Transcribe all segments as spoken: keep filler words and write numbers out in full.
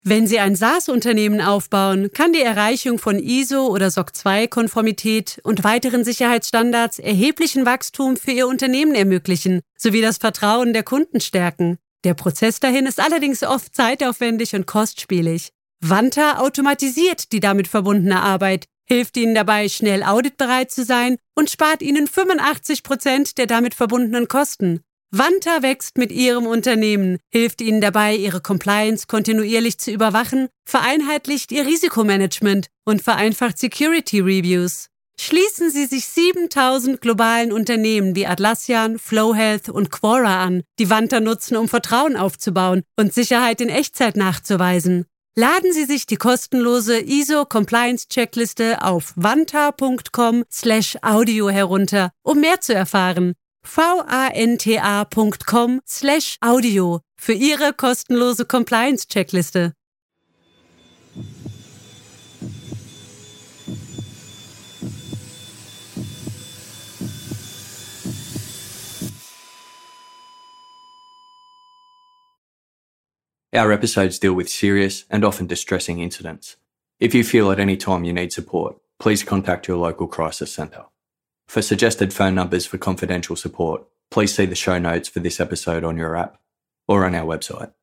Wenn Sie ein SaaS-Unternehmen aufbauen, kann die Erreichung von I S O oder S O C zwei Konformität und weiteren Sicherheitsstandards erheblichen Wachstum für Ihr Unternehmen ermöglichen, sowie das Vertrauen der Kunden stärken. Der Prozess dahin ist allerdings oft zeitaufwendig und kostspielig. Vanta automatisiert die damit verbundene Arbeit, hilft Ihnen dabei, schnell auditbereit zu sein und spart Ihnen fünfundachtzig Prozent der damit verbundenen Kosten. Vanta wächst mit Ihrem Unternehmen, hilft Ihnen dabei, Ihre Compliance kontinuierlich zu überwachen, vereinheitlicht Ihr Risikomanagement und vereinfacht Security Reviews. Schließen Sie sich siebentausend globalen Unternehmen wie Atlassian, FlowHealth und Quora an, die Vanta nutzen, um Vertrauen aufzubauen und Sicherheit in Echtzeit nachzuweisen. Laden Sie sich die kostenlose I S O-Compliance-Checkliste auf vanta.com slash audio herunter, um mehr zu erfahren. vanta.com slash audio für Ihre kostenlose Compliance-Checkliste. Our episodes deal with serious and often distressing incidents. If you feel at any time you need support, please contact your local crisis centre. For suggested phone numbers for confidential support, please see the show notes for this episode on your app or on our website.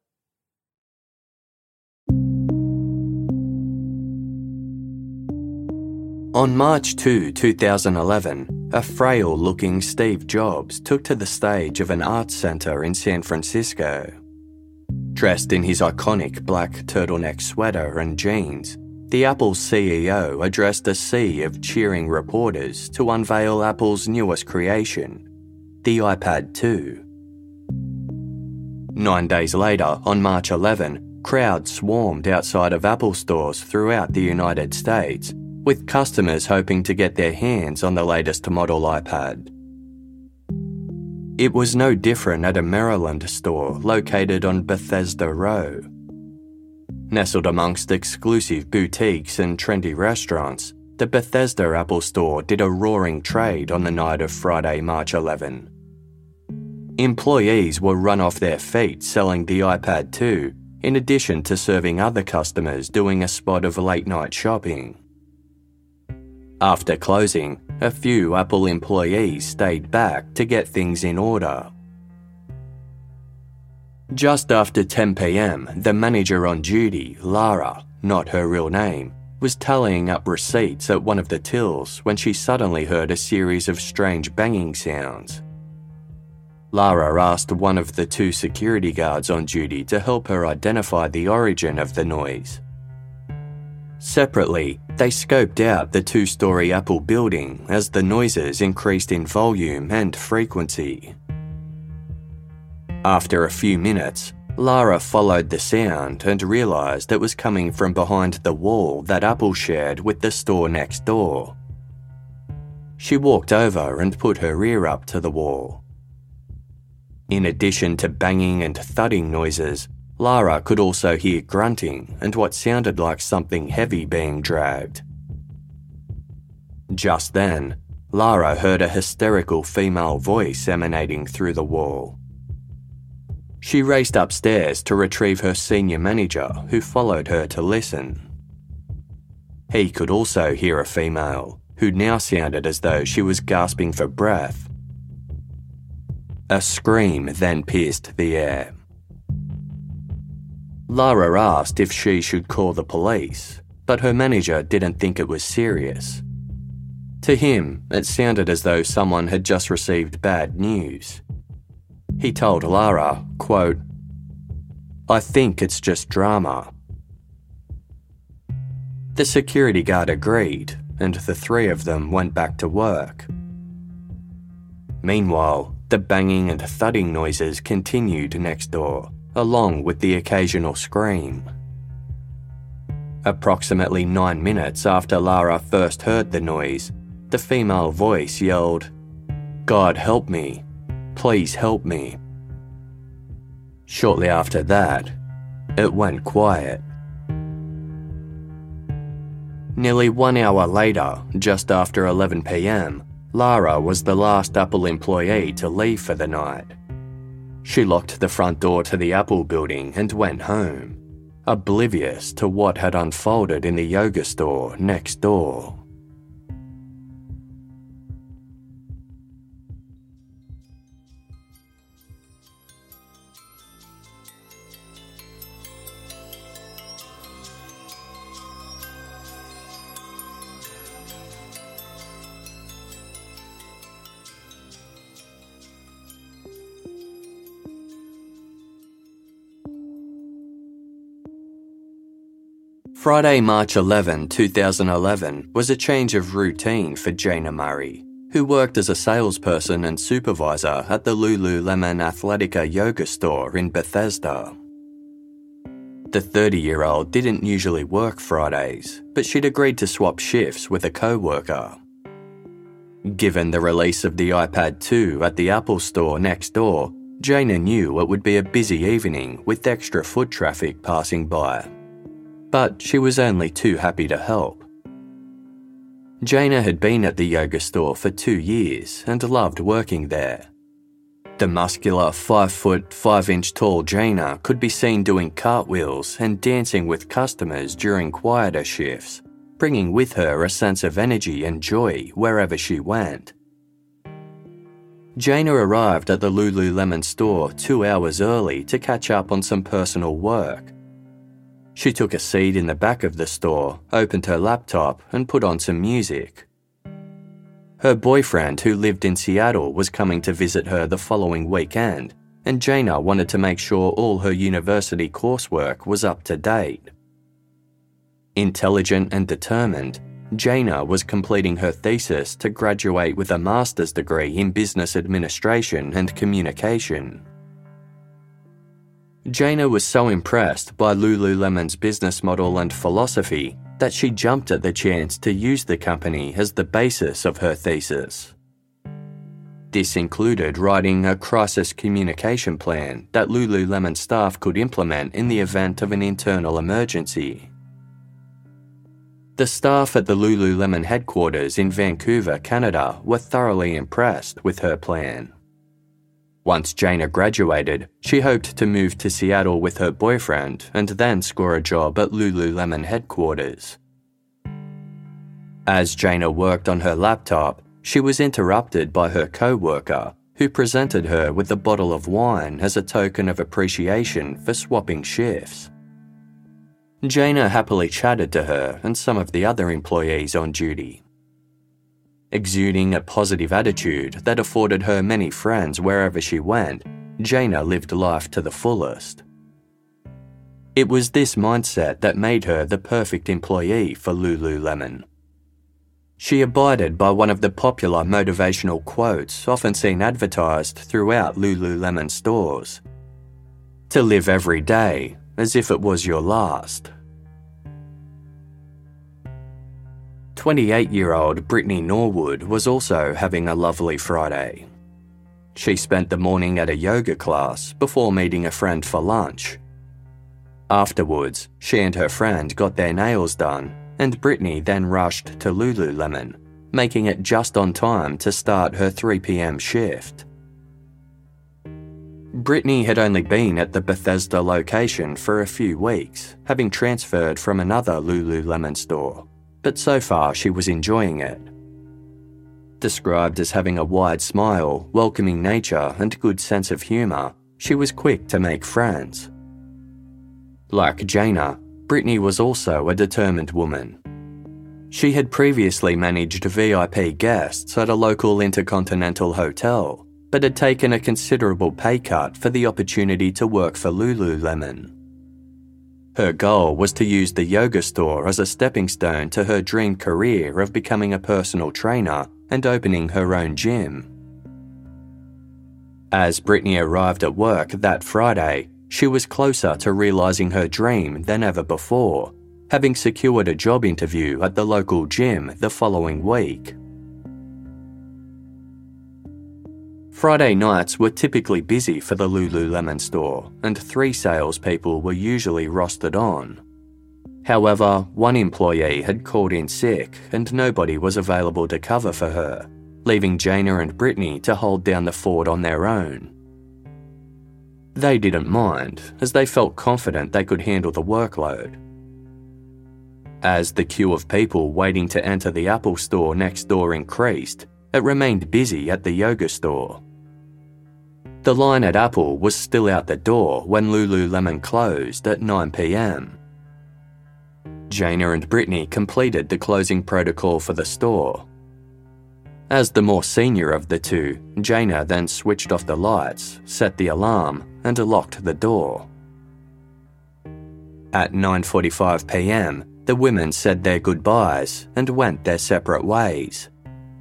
On March second, twenty eleven, a frail-looking Steve Jobs took to the stage of an arts centre in San Francisco. Dressed in his iconic black turtleneck sweater and jeans, the Apple C E O addressed a sea of cheering reporters to unveil Apple's newest creation, the iPad two. Nine days later, on March eleventh, crowds swarmed outside of Apple stores throughout the United States, with customers hoping to get their hands on the latest model iPad. It was no different at a Maryland store located on Bethesda Row. Nestled amongst exclusive boutiques and trendy restaurants, the Bethesda Apple Store did a roaring trade on the night of Friday, March eleventh. Employees were run off their feet selling the iPad two, in addition to serving other customers doing a spot of late-night shopping. After closing, a few Apple employees stayed back to get things in order. Just after ten p.m, the manager on duty, Lara, not her real name, was tallying up receipts at one of the tills when she suddenly heard a series of strange banging sounds. Lara asked one of the two security guards on duty to help her identify the origin of the noise. Separately, they scoped out the two-storey Apple building as the noises increased in volume and frequency. After a few minutes, Lara followed the sound and realised it was coming from behind the wall that Apple shared with the store next door. She walked over and put her ear up to the wall. In addition to banging and thudding noises, Lara could also hear grunting and what sounded like something heavy being dragged. Just then, Lara heard a hysterical female voice emanating through the wall. She raced upstairs to retrieve her senior manager, who followed her to listen. He could also hear a female, who now sounded as though she was gasping for breath. A scream then pierced the air. Lara asked if she should call the police, but her manager didn't think it was serious. To him, it sounded as though someone had just received bad news. He told Lara, quote, "I think it's just drama." The security guard agreed, and the three of them went back to work. Meanwhile, the banging and thudding noises continued next door, along with the occasional scream. Approximately nine minutes after Lara first heard the noise, the female voice yelled, "God help me. Please help me." Shortly after that, it went quiet. Nearly one hour later, just after eleven p.m, Lara was the last Apple employee to leave for the night. She locked the front door to the Apple building and went home. oblivious to what had unfolded in the yoga store next door. Friday, March eleventh, twenty eleven was a change of routine for Jana Murray, who worked as a salesperson and supervisor at the Lululemon Athletica yoga store in Bethesda. The thirty-year-old didn't usually work Fridays, but she'd agreed to swap shifts with a co-worker. Given the release of the iPad two at the Apple store next door, Jana knew it would be a busy evening with extra foot traffic passing by. But she was only too happy to help. Jana had been at the yoga store for two years and loved working there. The muscular five foot five inch tall Jana could be seen doing cartwheels and dancing with customers during quieter shifts, bringing with her a sense of energy and joy wherever she went. Jana arrived at the Lululemon store two hours early to catch up on some personal work. She took a seat in the back of the store, opened her laptop, and put on some music. Her boyfriend, who lived in Seattle, was coming to visit her the following weekend, and Jana wanted to make sure all her university coursework was up to date. Intelligent and determined, Jana was completing her thesis to graduate with a master's degree in business administration and communication. Jana was so impressed by Lululemon's business model and philosophy that she jumped at the chance to use the company as the basis of her thesis. This included writing a crisis communication plan that Lululemon staff could implement in the event of an internal emergency. The staff at the Lululemon headquarters in Vancouver, Canada, were thoroughly impressed with her plan. Once Jana graduated, she hoped to move to Seattle with her boyfriend and then score a job at Lululemon headquarters. As Jana worked on her laptop, she was interrupted by her co-worker, who presented her with a bottle of wine as a token of appreciation for swapping shifts. Jana happily chatted to her and some of the other employees on duty. Exuding a positive attitude that afforded her many friends wherever she went, Jana lived life to the fullest. It was this mindset that made her the perfect employee for Lululemon. She abided by one of the popular motivational quotes often seen advertised throughout Lululemon stores: "To live every day as if it was your last." twenty-eight-year-old Brittany Norwood was also having a lovely Friday. She spent the morning at a yoga class before meeting a friend for lunch. Afterwards, she and her friend got their nails done, and Brittany then rushed to Lululemon, making it just on time to start her three p.m. shift. Brittany had only been at the Bethesda location for a few weeks, having transferred from another Lululemon store, but so far she was enjoying it. Described as having a wide smile, welcoming nature, and good sense of humour, she was quick to make friends. Like Jana, Brittany was also a determined woman. She had previously managed V I P guests at a local intercontinental hotel, but had taken a considerable pay cut for the opportunity to work for Lululemon. Her goal was to use the yoga store as a stepping stone to her dream career of becoming a personal trainer and opening her own gym. As Brittany arrived at work that Friday, she was closer to realising her dream than ever before, having secured a job interview at the local gym the following week. Friday nights were typically busy for the Lululemon store, and three salespeople were usually rostered on. However, one employee had called in sick and nobody was available to cover for her, leaving Jana and Brittany to hold down the fort on their own. They didn't mind, as they felt confident they could handle the workload. As the queue of people waiting to enter the Apple store next door increased, it remained busy at the yoga store. The line at Apple was still out the door when Lululemon closed at nine p.m. Jayna and Brittany completed the closing protocol for the store. As the more senior of the two, Jayna then switched off the lights, set the alarm, and locked the door. At nine forty-five p.m, the women said their goodbyes and went their separate ways.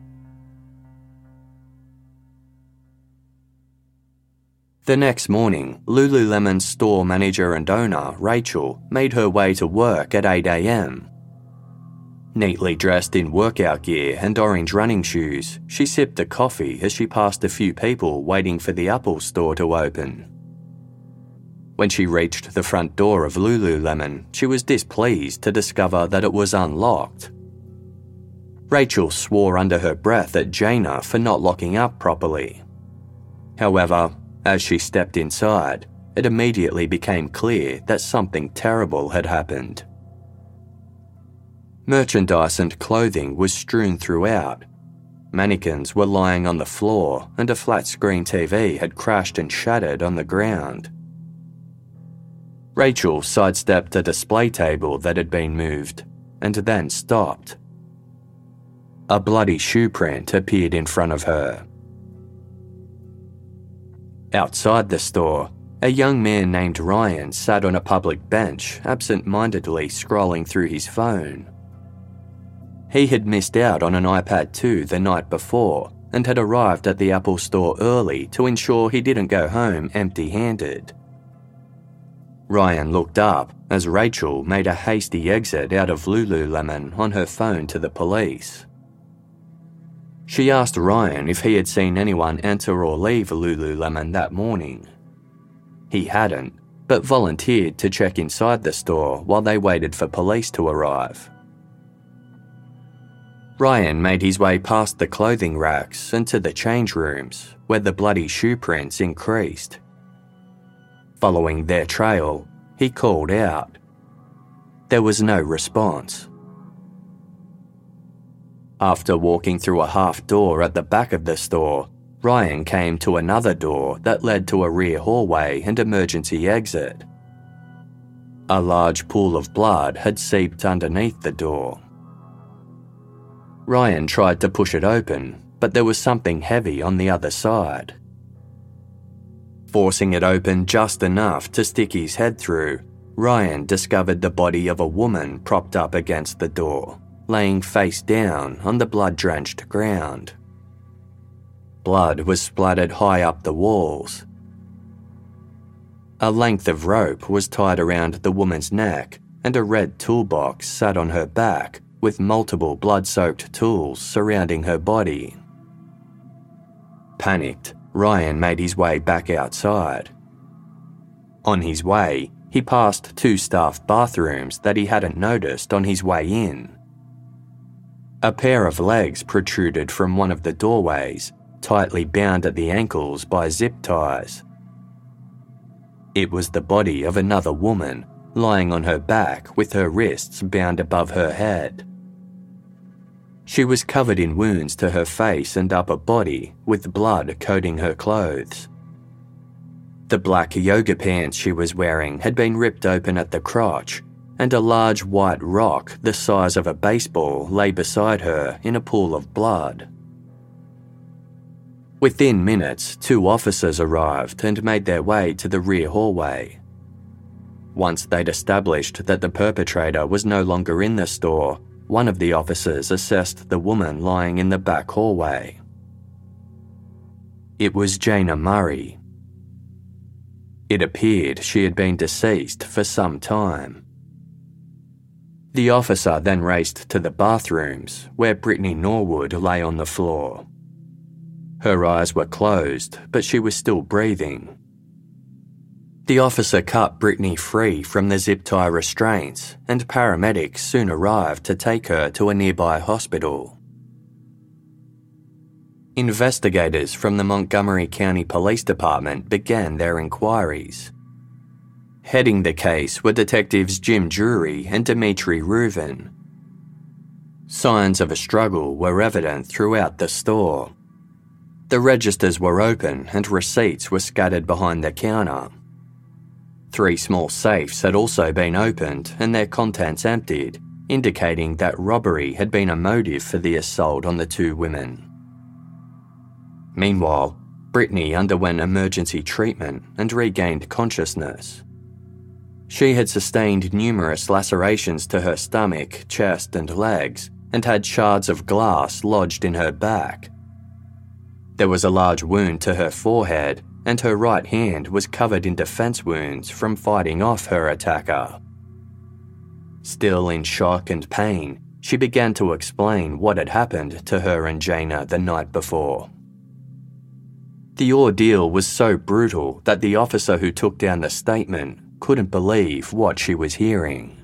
The next morning, Lululemon's store manager and owner, Rachel, made her way to work at eight a.m. Neatly dressed in workout gear and orange running shoes, she sipped a coffee as she passed a few people waiting for the Apple store to open. When she reached the front door of Lululemon, she was displeased to discover that it was unlocked. Rachel swore under her breath at Jayna for not locking up properly. However, as she stepped inside, it immediately became clear that something terrible had happened. Merchandise and clothing was strewn throughout. Mannequins were lying on the floor and a flat-screen T V had crashed and shattered on the ground. Rachel sidestepped a display table that had been moved and then stopped. A bloody shoe print appeared in front of her. Outside the store, a young man named Ryan sat on a public bench, absent-mindedly scrolling through his phone. He had missed out on an iPad two the night before and had arrived at the Apple store early to ensure he didn't go home empty-handed. Ryan looked up as Rachel made a hasty exit out of Lululemon on her phone to the police. She asked Ryan if he had seen anyone enter or leave Lululemon that morning. He hadn't, but volunteered to check inside the store while they waited for police to arrive. Ryan made his way past the clothing racks and to the change rooms, where the bloody shoe prints increased. Following their trail, he called out. There was no response. After walking through a half door at the back of the store, Ryan came to another door that led to a rear hallway and emergency exit. A large pool of blood had seeped underneath the door. Ryan tried to push it open, but there was something heavy on the other side. Forcing it open just enough to stick his head through, Ryan discovered the body of a woman propped up against the door, laying face down on the blood-drenched ground. Blood was splattered high up the walls. A length of rope was tied around the woman's neck, and a red toolbox sat on her back with multiple blood-soaked tools surrounding her body. Panicked, Ryan made his way back outside. On his way, he passed two staff bathrooms that he hadn't noticed on his way in. A pair of legs protruded from one of the doorways, tightly bound at the ankles by zip ties. It was the body of another woman, lying on her back with her wrists bound above her head. She was covered in wounds to her face and upper body, with blood coating her clothes. The black yoga pants she was wearing had been ripped open at the crotch, and a large white rock the size of a baseball lay beside her in a pool of blood. Within minutes, two officers arrived and made their way to the rear hallway. Once they'd established that the perpetrator was no longer in the store, one of the officers assessed the woman lying in the back hallway. It was Jayna Murray. It appeared she had been deceased for some time. The officer then raced to the bathrooms, where Brittany Norwood lay on the floor. Her eyes were closed, but she was still breathing. The officer cut Brittany free from the zip-tie restraints, and paramedics soon arrived to take her to a nearby hospital. Investigators from the Montgomery County Police Department began their inquiries. Heading the case were Detectives Jim Drury and Dimitri Reuven. Signs of a struggle were evident throughout the store. The registers were open and receipts were scattered behind the counter. Three small safes had also been opened and their contents emptied, indicating that robbery had been a motive for the assault on the two women. Meanwhile, Brittany underwent emergency treatment and regained consciousness. She had sustained numerous lacerations to her stomach, chest, and legs, and had shards of glass lodged in her back. There was a large wound to her forehead, and her right hand was covered in defense wounds from fighting off her attacker. Still in shock and pain, she began to explain what had happened to her and Jayna the night before. The ordeal was so brutal that the officer who took down the statement couldn't believe what she was hearing.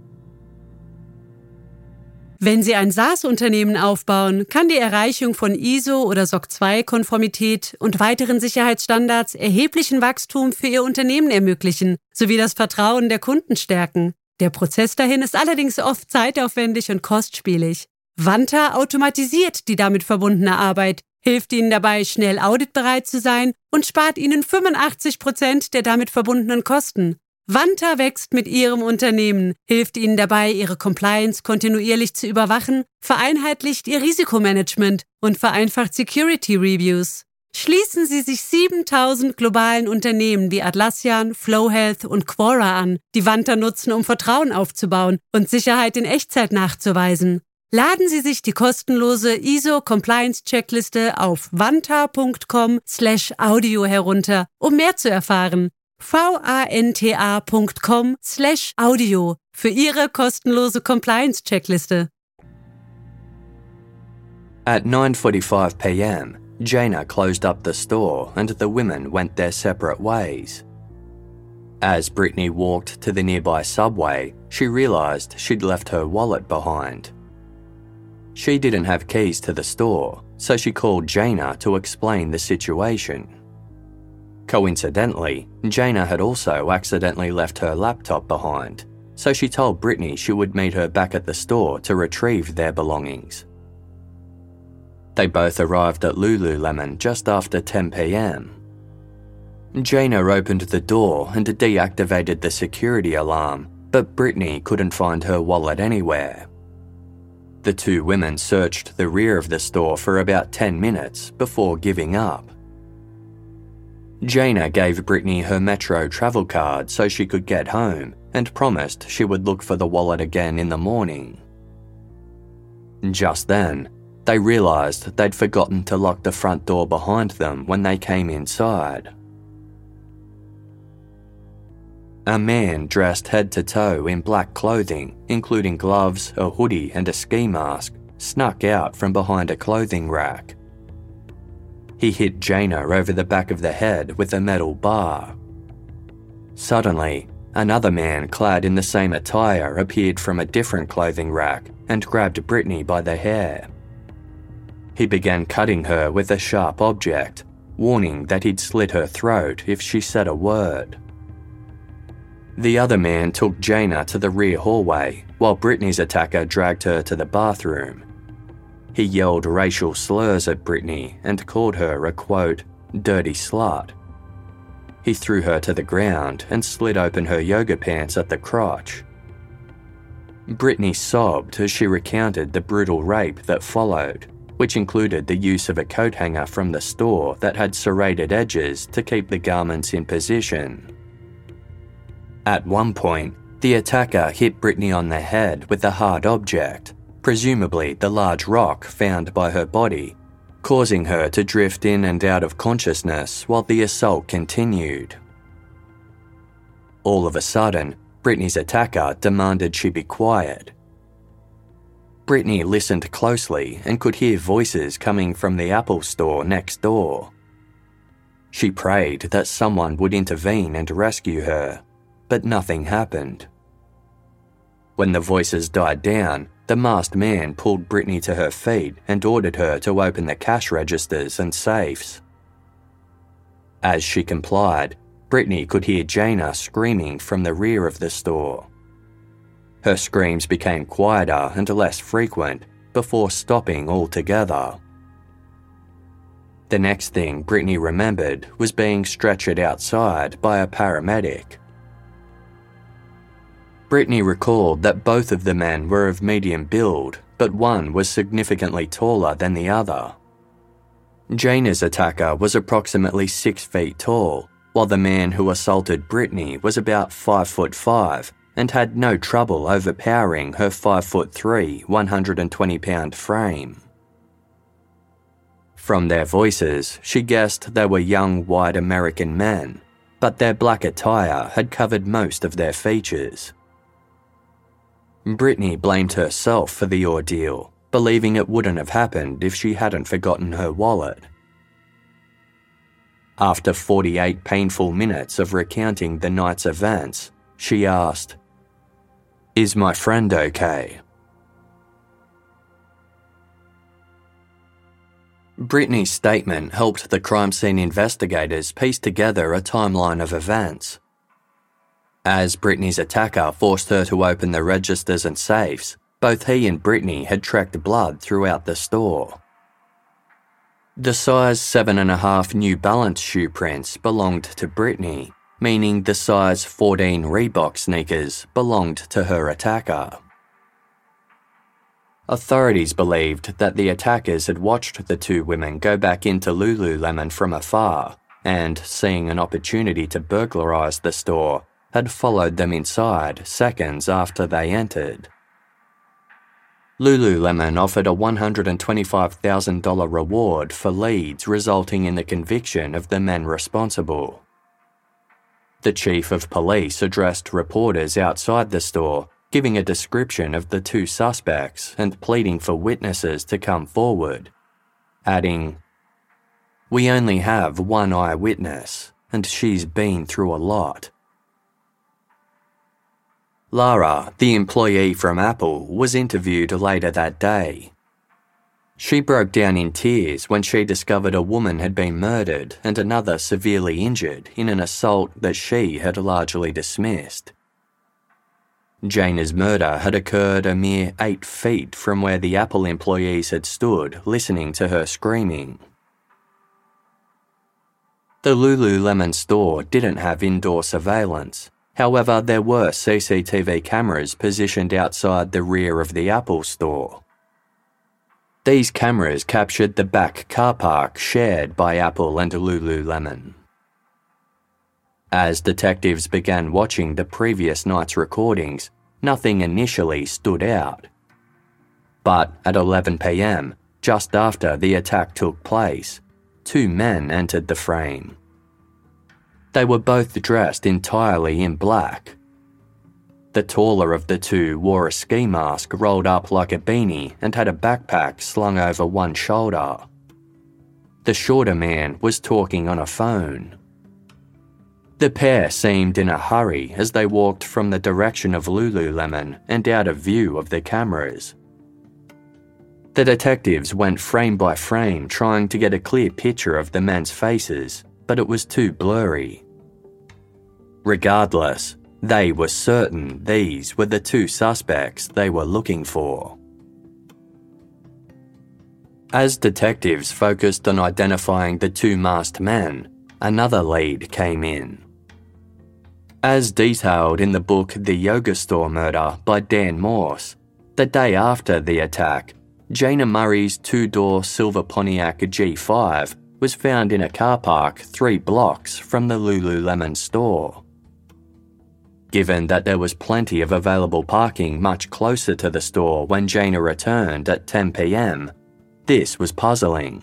Wenn Sie ein SaaS-Unternehmen aufbauen, kann die Erreichung von I S O- oder S O C zwei Konformität und weiteren Sicherheitsstandards erheblichen Wachstum für Ihr Unternehmen ermöglichen, sowie das Vertrauen der Kunden stärken. Der Prozess dahin ist allerdings oft zeitaufwendig und kostspielig. Vanta automatisiert die damit verbundene Arbeit, hilft Ihnen dabei, schnell auditbereit zu sein und spart Ihnen fünfundachtzig Prozent der damit verbundenen Kosten. Vanta wächst mit Ihrem Unternehmen, hilft Ihnen dabei, Ihre Compliance kontinuierlich zu überwachen, vereinheitlicht Ihr Risikomanagement und vereinfacht Security Reviews. Schließen Sie sich siebentausend globalen Unternehmen wie Atlassian, FlowHealth und Quora an, die Vanta nutzen, um Vertrauen aufzubauen und Sicherheit in Echtzeit nachzuweisen. Laden Sie sich die kostenlose I S O-Compliance-Checkliste auf vanta.com slash audio herunter, um mehr zu erfahren. vanta.com slash audio für Ihre kostenlose Compliance-Checkliste. At nine forty-five p.m., Jayna closed up the store and the women went their separate ways. As Brittany walked to the nearby subway, she realised she'd left her wallet behind. She didn't have keys to the store, so she called Jayna to explain the situation. Coincidentally, Jayna had also accidentally left her laptop behind, so she told Brittany she would meet her back at the store to retrieve their belongings. They both arrived at Lululemon just after ten p.m. Jayna opened the door and deactivated the security alarm, but Brittany couldn't find her wallet anywhere. The two women searched the rear of the store for about ten minutes before giving up. Jayna gave Brittany her Metro travel card so she could get home and promised she would look for the wallet again in the morning. Just then, they realised they'd forgotten to lock the front door behind them when they came inside. A man dressed head to toe in black clothing, including gloves, a hoodie and a ski mask, snuck out from behind a clothing rack. He hit Jayna over the back of the head with a metal bar. Suddenly, another man clad in the same attire appeared from a different clothing rack and grabbed Brittany by the hair. He began cutting her with a sharp object, warning that he'd slit her throat if she said a word. The other man took Jayna to the rear hallway, while Brittany's attacker dragged her to the bathroom. He yelled racial slurs at Brittany and called her a, quote, dirty slut. He threw her to the ground and slit open her yoga pants at the crotch. Brittany sobbed as she recounted the brutal rape that followed, which included the use of a coat hanger from the store that had serrated edges to keep the garments in position. At one point, the attacker hit Brittany on the head with a hard object, presumably the large rock found by her body, causing her to drift in and out of consciousness while the assault continued. All of a sudden, Brittany's attacker demanded she be quiet. Brittany listened closely and could hear voices coming from the Apple store next door. She prayed that someone would intervene and rescue her, but nothing happened. When the voices died down, the masked man pulled Brittany to her feet and ordered her to open the cash registers and safes. As she complied, Brittany could hear Jayna screaming from the rear of the store. Her screams became quieter and less frequent before stopping altogether. The next thing Brittany remembered was being stretchered outside by a paramedic. Brittany recalled that both of the men were of medium build, but one was significantly taller than the other. Jayna's attacker was approximately six feet tall, while the man who assaulted Brittany was about five foot five and had no trouble overpowering her five foot three, one hundred twenty pound frame. From their voices, she guessed they were young white American men, but their black attire had covered most of their features. Brittany blamed herself for the ordeal, believing it wouldn't have happened if she hadn't forgotten her wallet. After forty-eight painful minutes of recounting the night's events, she asked, "Is my friend okay?" Brittany's statement helped the crime scene investigators piece together a timeline of events. As Brittany's attacker forced her to open the registers and safes, both he and Brittany had tracked blood throughout the store. The size seven and a half New Balance shoe prints belonged to Brittany, meaning the size fourteen Reebok sneakers belonged to her attacker. Authorities believed that the attackers had watched the two women go back into Lululemon from afar and, seeing an opportunity to burglarize the store, had followed them inside seconds after they entered. Lululemon offered a one hundred twenty-five thousand dollars reward for leads resulting in the conviction of the men responsible. The chief of police addressed reporters outside the store, giving a description of the two suspects and pleading for witnesses to come forward, adding, "We only have one eyewitness, and she's been through a lot." Lara, the employee from Apple, was interviewed later that day. She broke down in tears when she discovered a woman had been murdered and another severely injured in an assault that she had largely dismissed. Jayna's murder had occurred a mere eight feet from where the Apple employees had stood listening to her screaming. The Lululemon store didn't have indoor surveillance. However, there were C C T V cameras positioned outside the rear of the Apple store. These cameras captured the back car park shared by Apple and Lululemon. As detectives began watching the previous night's recordings, nothing initially stood out. But at eleven p m, just after the attack took place, two men entered the frame. They were both dressed entirely in black. The taller of the two wore a ski mask rolled up like a beanie and had a backpack slung over one shoulder. The shorter man was talking on a phone. The pair seemed in a hurry as they walked from the direction of Lululemon and out of view of the cameras. The detectives went frame by frame trying to get a clear picture of the men's faces, but it was too blurry. Regardless, they were certain these were the two suspects they were looking for. As detectives focused on identifying the two masked men, another lead came in. As detailed in the book The Yoga Store Murder by Dan Morse, the day after the attack, Jayna Murray's two-door silver Pontiac G five was found in a car park three blocks from the Lululemon store. Given that there was plenty of available parking much closer to the store when Jayna returned at ten p m, this was puzzling.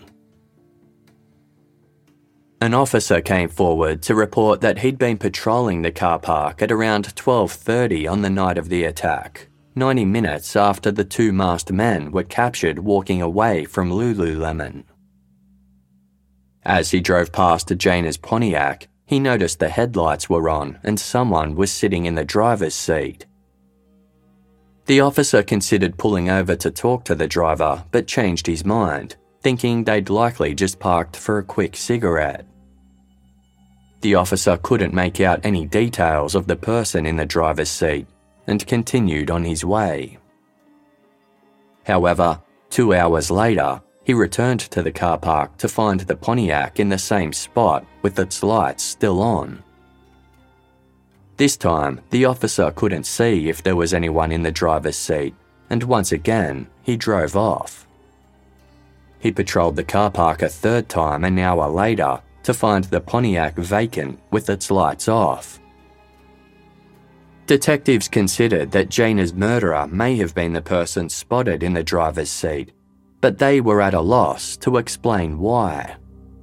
An officer came forward to report that he'd been patrolling the car park at around twelve thirty on the night of the attack, ninety minutes after the two masked men were captured walking away from Lululemon. As he drove past Jayna's Pontiac, he noticed the headlights were on and someone was sitting in the driver's seat. The officer considered pulling over to talk to the driver but changed his mind, thinking they'd likely just parked for a quick cigarette. The officer couldn't make out any details of the person in the driver's seat and continued on his way. However, two hours later, he returned to the car park to find the Pontiac in the same spot with its lights still on. This time, the officer couldn't see if there was anyone in the driver's seat, and once again, he drove off. He patrolled the car park a third time an hour later to find the Pontiac vacant with its lights off. Detectives considered that Jayner's murderer may have been the person spotted in the driver's seat, but they were at a loss to explain why.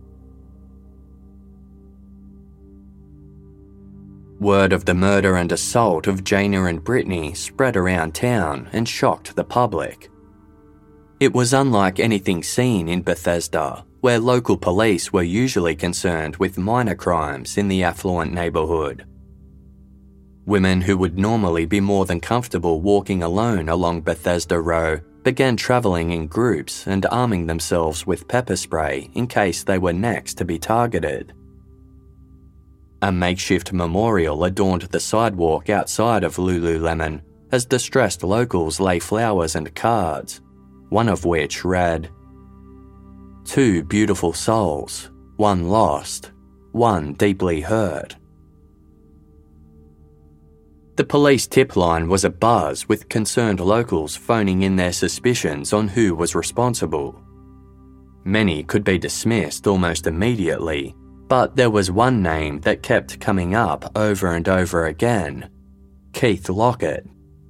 Word of the murder and assault of Jayner and Brittany spread around town and shocked the public. It was unlike anything seen in Bethesda, where local police were usually concerned with minor crimes in the affluent neighbourhood. Women who would normally be more than comfortable walking alone along Bethesda Row began travelling in groups and arming themselves with pepper spray in case they were next to be targeted. A makeshift memorial adorned the sidewalk outside of Lululemon as distressed locals lay flowers and cards, one of which read, "Two beautiful souls, one lost, one deeply hurt." The police tip line was abuzz with concerned locals phoning in their suspicions on who was responsible. Many could be dismissed almost immediately, but there was one name that kept coming up over and over again: Keith Lockett.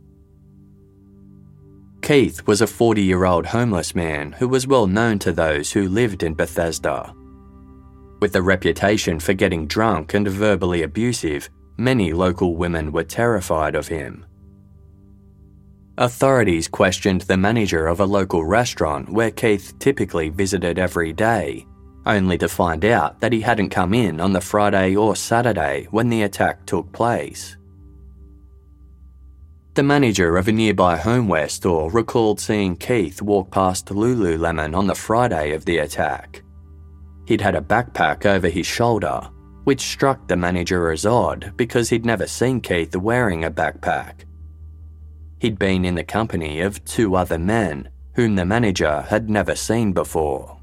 Keith was a forty-year-old homeless man who was well known to those who lived in Bethesda. With a reputation for getting drunk and verbally abusive, many local women were terrified of him. Authorities questioned the manager of a local restaurant where Keith typically visited every day, only to find out that he hadn't come in on the Friday or Saturday when the attack took place. The manager of a nearby homeware store recalled seeing Keith walk past Lululemon on the Friday of the attack. He'd had a backpack over his shoulder, which struck the manager as odd because he'd never seen Keith wearing a backpack. He'd been in the company of two other men, whom the manager had never seen before.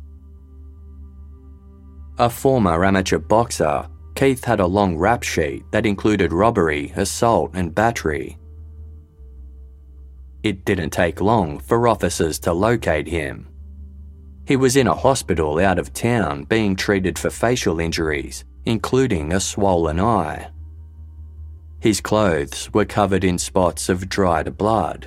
A former amateur boxer, Keith had a long rap sheet that included robbery, assault, and battery. It didn't take long for officers to locate him. He was in a hospital out of town being treated for facial injuries, including a swollen eye. His clothes were covered in spots of dried blood.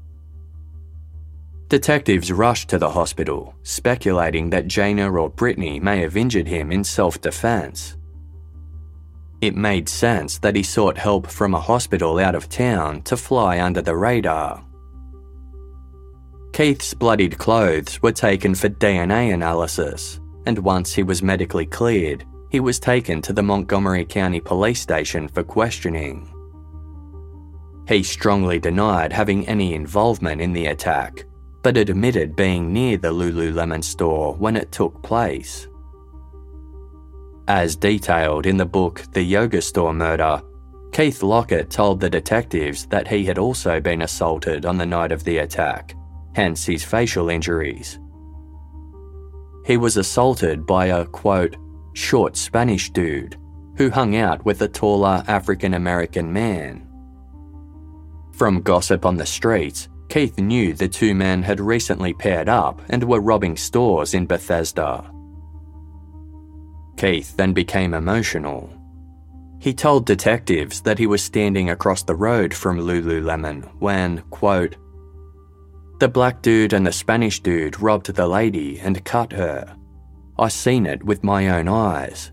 Detectives rushed to the hospital, speculating that Jayner or Brittany may have injured him in self-defense. It made sense that he sought help from a hospital out of town to fly under the radar. Keith's bloodied clothes were taken for D N A analysis, and once he was medically cleared, he was taken to the Montgomery County Police Station for questioning. He strongly denied having any involvement in the attack, but admitted being near the Lululemon store when it took place. As detailed in the book The Yoga Store Murder, Keith Lockett told the detectives that he had also been assaulted on the night of the attack, hence his facial injuries. He was assaulted by a, quote, short Spanish dude who hung out with a taller African-American man. From gossip on the streets, Keith knew the two men had recently paired up and were robbing stores in Bethesda. Keith then became emotional. He told detectives that he was standing across the road from Lululemon when, quote, "The black dude and the Spanish dude robbed the lady and cut her. I seen it with my own eyes."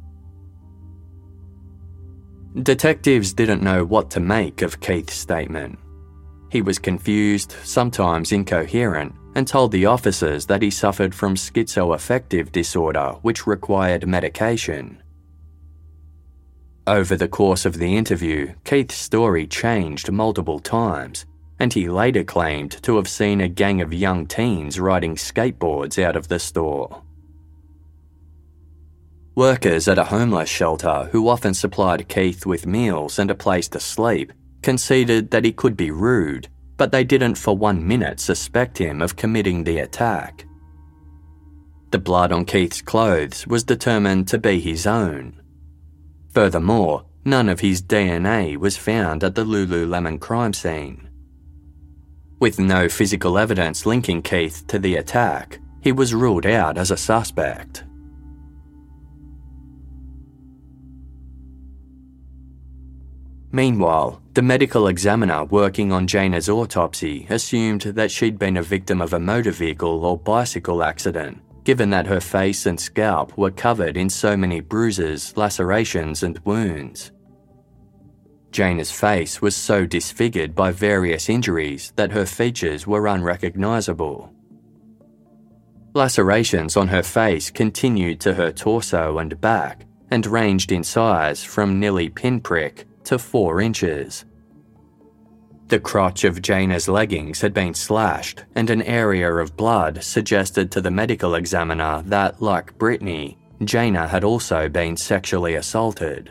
Detectives didn't know what to make of Keith's statement. He was confused, sometimes incoherent, and told the officers that he suffered from schizoaffective disorder, which required medication. Over the course of the interview, Keith's story changed multiple times, and he later claimed to have seen a gang of young teens riding skateboards out of the store. Workers at a homeless shelter who often supplied Keith with meals and a place to sleep conceded that he could be rude, but they didn't for one minute suspect him of committing the attack. The blood on Keith's clothes was determined to be his own. Furthermore, none of his D N A was found at the Lululemon crime scene. With no physical evidence linking Keith to the attack, he was ruled out as a suspect. Meanwhile, the medical examiner working on Jayna's autopsy assumed that she'd been a victim of a motor vehicle or bicycle accident, given that her face and scalp were covered in so many bruises, lacerations, and wounds. Jayna's face was so disfigured by various injuries that her features were unrecognisable. Lacerations on her face continued to her torso and back and ranged in size from nearly pinprick to four inches. The crotch of Jayna's leggings had been slashed, and an area of blood suggested to the medical examiner that, like Brittany, Jayna had also been sexually assaulted.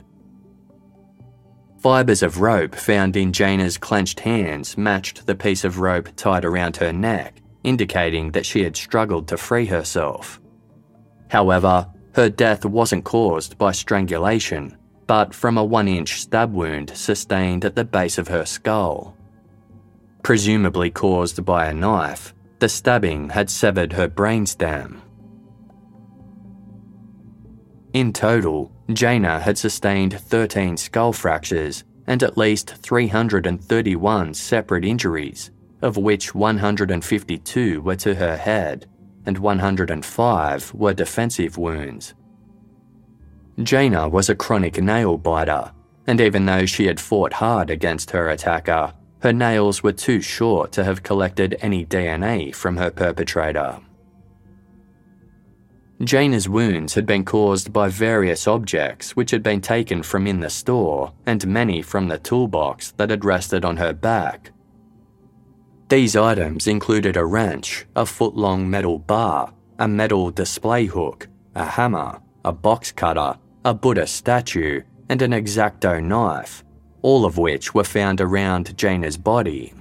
Fibres of rope found in Jayna's clenched hands matched the piece of rope tied around her neck, indicating that she had struggled to free herself. However, her death wasn't caused by strangulation, but from a one-inch stab wound sustained at the base of her skull. Presumably caused by a knife, the stabbing had severed her brainstem. In total, Jayna had sustained thirteen skull fractures and at least three hundred thirty-one separate injuries, of which one hundred fifty-two were to her head and one hundred five were defensive wounds. Jayna was a chronic nail biter, and even though she had fought hard against her attacker, her nails were too short to have collected any D N A from her perpetrator. Jayna's wounds had been caused by various objects which had been taken from in the store and many from the toolbox that had rested on her back. These items included a wrench, a foot-long metal bar, a metal display hook, a hammer, a box cutter, a Buddha statue, and an X-Acto knife, all of which were found around Jayna's body.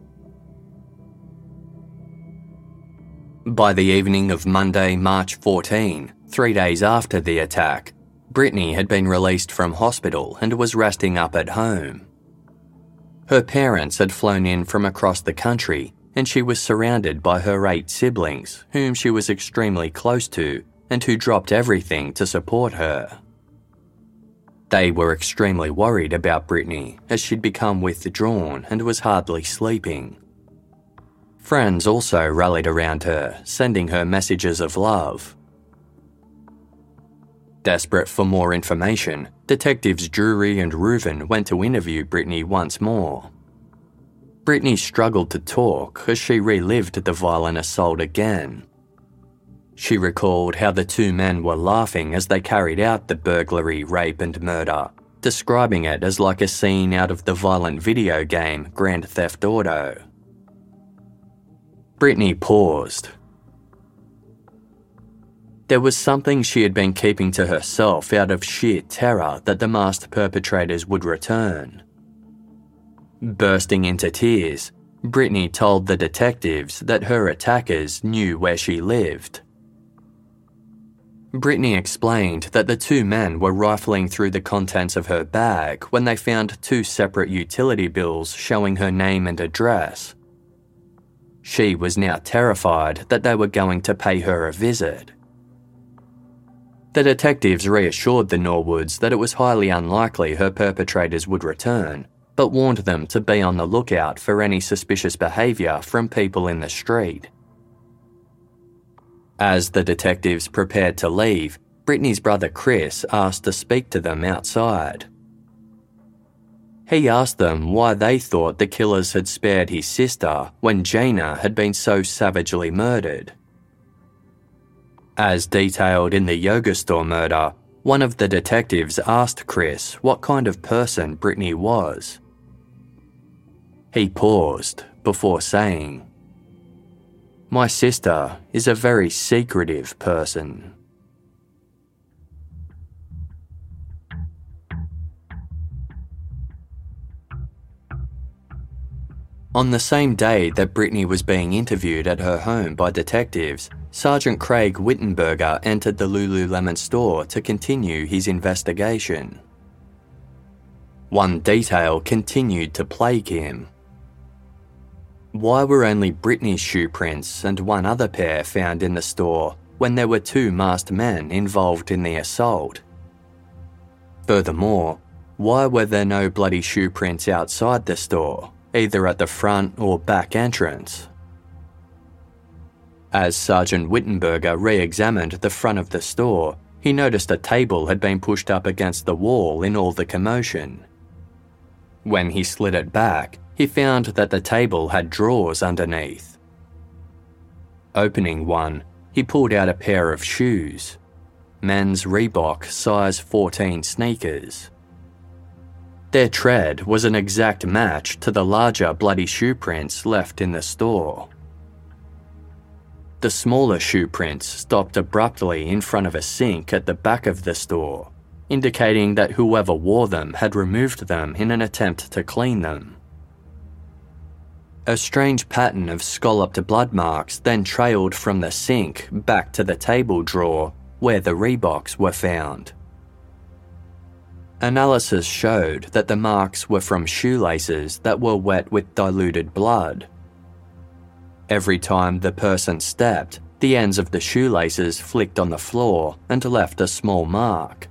By the evening of Monday, March fourteenth, three days after the attack, Brittany had been released from hospital and was resting up at home. Her parents had flown in from across the country, and she was surrounded by her eight siblings, whom she was extremely close to and who dropped everything to support her. They were extremely worried about Brittany, as she'd become withdrawn and was hardly sleeping. Friends also rallied around her, sending her messages of love. Desperate for more information, detectives Drury and Reuven went to interview Brittany once more. Brittany struggled to talk as she relived the violent assault again. She recalled how the two men were laughing as they carried out the burglary, rape and murder, describing it as like a scene out of the violent video game Grand Theft Auto. Brittany paused. There was something she had been keeping to herself out of sheer terror that the masked perpetrators would return. Bursting into tears, Brittany told the detectives that her attackers knew where she lived. Brittany explained that the two men were rifling through the contents of her bag when they found two separate utility bills showing her name and address. She was now terrified that they were going to pay her a visit. The detectives reassured the Norwoods that it was highly unlikely her perpetrators would return, but warned them to be on the lookout for any suspicious behaviour from people in the street. As the detectives prepared to leave, Brittany's brother Chris asked to speak to them outside. He asked them why they thought the killers had spared his sister when Jayna had been so savagely murdered. As detailed in the yoga store murder, one of the detectives asked Chris what kind of person Brittany was. He paused, before saying, "My sister is a very secretive person." On the same day that Brittany was being interviewed at her home by detectives, Sergeant Craig Wittenberger entered the Lululemon store to continue his investigation. One detail continued to plague him. Why were only Brittany's shoe prints and one other pair found in the store when there were two masked men involved in the assault? Furthermore, why were there no bloody shoe prints outside the store, either at the front or back entrance? As Sergeant Wittenberger re-examined the front of the store, he noticed a table had been pushed up against the wall in all the commotion. When he slid it back, he found that the table had drawers underneath. Opening one, he pulled out a pair of shoes, men's Reebok size fourteen sneakers. Their tread was an exact match to the larger bloody shoe prints left in the store. The smaller shoe prints stopped abruptly in front of a sink at the back of the store, indicating that whoever wore them had removed them in an attempt to clean them. A strange pattern of scalloped blood marks then trailed from the sink back to the table drawer where the Reeboks were found. Analysis showed that the marks were from shoelaces that were wet with diluted blood. Every time the person stepped, the ends of the shoelaces flicked on the floor and left a small mark.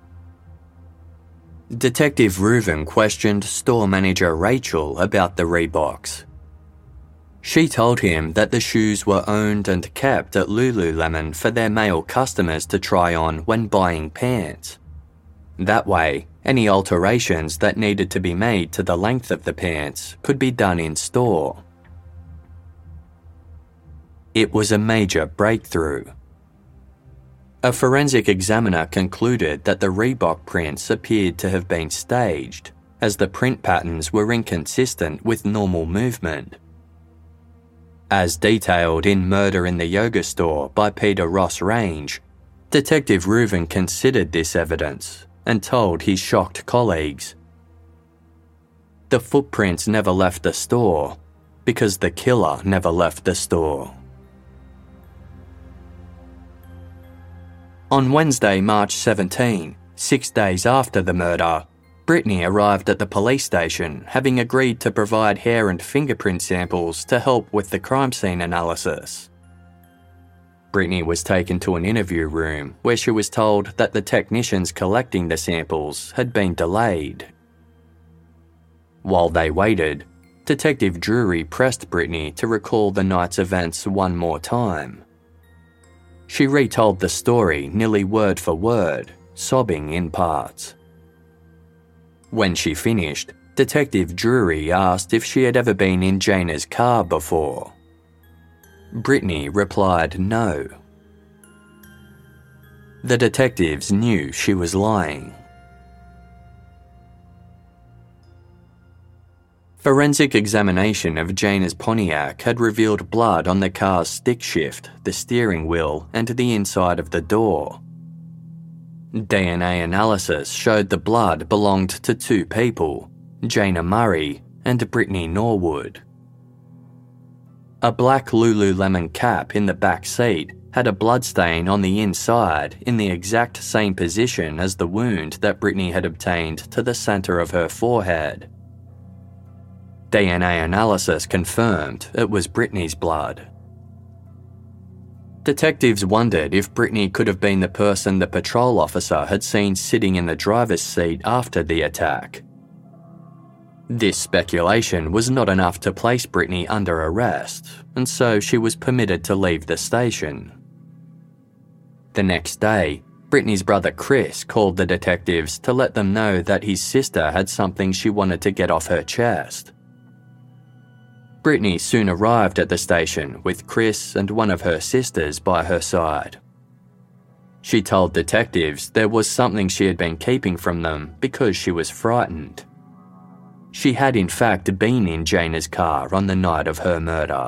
Detective Reuven questioned store manager Rachel about the Reeboks. She told him that the shoes were owned and kept at Lululemon for their male customers to try on when buying pants. That way, any alterations that needed to be made to the length of the pants could be done in store. It was a major breakthrough. A forensic examiner concluded that the Reebok prints appeared to have been staged, as the print patterns were inconsistent with normal movement. As detailed in Murder in the Yoga Store by Peter Ross Range, Detective Reuven considered this evidence and told his shocked colleagues, "The footprints never left the store because the killer never left the store." On Wednesday, March seventeenth, six days after the murder, Brittany arrived at the police station, having agreed to provide hair and fingerprint samples to help with the crime scene analysis. Brittany was taken to an interview room where she was told that the technicians collecting the samples had been delayed. While they waited, Detective Drury pressed Brittany to recall the night's events one more time. She retold the story nearly word for word, sobbing in parts. When she finished, Detective Drury asked if she had ever been in Jana's car before. Brittany replied no. The detectives knew she was lying. Forensic examination of Jana's Pontiac had revealed blood on the car's stick shift, the steering wheel, and the inside of the door. D N A analysis showed the blood belonged to two people, Jana Murray and Brittany Norwood. A black Lululemon cap in the back seat had a bloodstain on the inside in the exact same position as the wound that Brittany had obtained to the centre of her forehead. D N A analysis confirmed it was Brittany's blood. Detectives wondered if Brittany could have been the person the patrol officer had seen sitting in the driver's seat after the attack. This speculation was not enough to place Brittany under arrest, and so she was permitted to leave the station. The next day, Brittany's brother Chris called the detectives to let them know that his sister had something she wanted to get off her chest. Brittany soon arrived at the station with Chris and one of her sisters by her side. She told detectives there was something she had been keeping from them because she was frightened. she had in fact been in Jayna's car on the night of her murder.